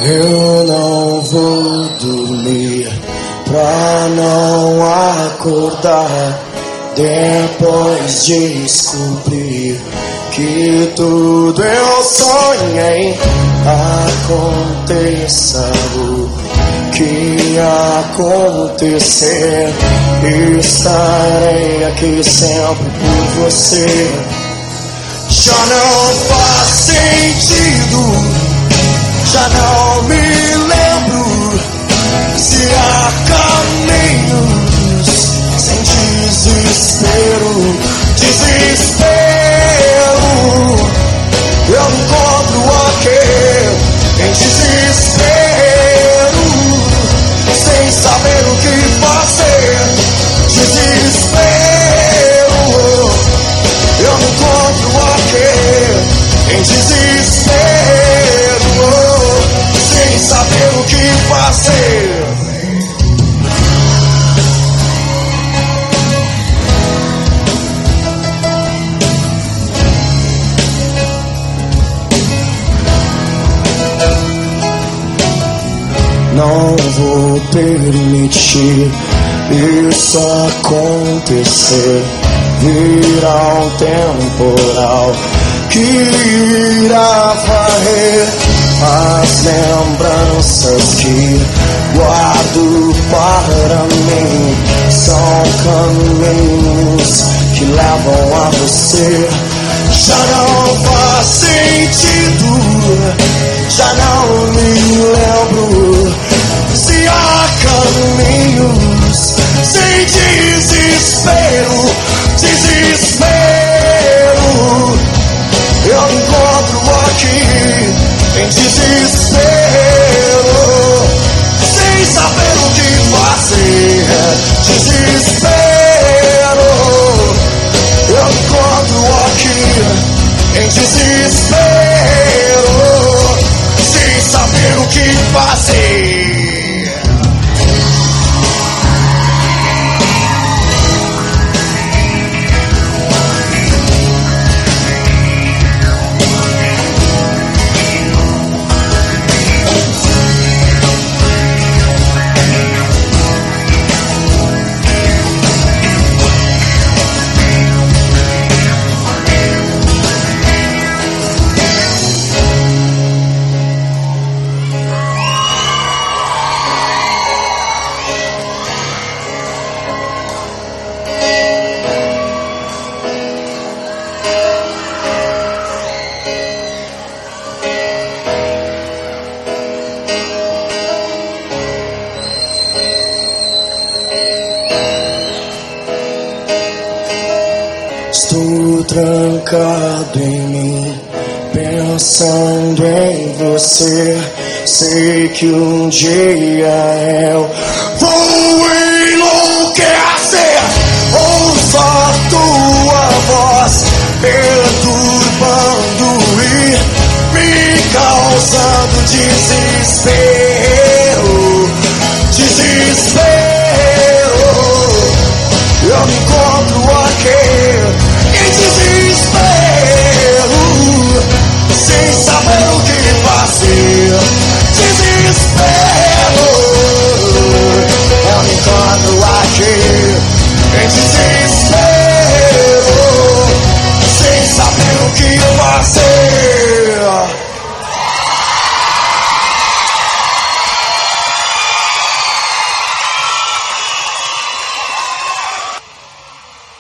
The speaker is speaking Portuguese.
Eu não vou dormir pra não acordar depois de descobrir que tudo eu sonhei aconteça o que acontecer. Estarei aqui sempre por você. Já não faz sentido, já não me lembro se há caminhos sem desespero. Desespero eu me encontro aqui em desespero, sem saber o que fazer. Desespero eu me encontro aqui em desespero, sem saber o que fazer. Não vou permitir isso acontecer. Virá um temporal que irá varrer as lembranças que guardo para mim. São caminhos que levam a você. Já não faz sentido, já não me lembro se há caminhos sem desespero. Desespero eu me encontro aqui em desespero, sem saber o que fazer. Desespero eu me encontro aqui em desespero, sem saber o que fazer. Estou trancado em mim, pensando em você. Sei que um dia eu vou enlouquecer. Ouço a tua voz perturbando e me causando desespero. Desespero eu me encontro aqui em desespero, sem saber o que fazer. Desespero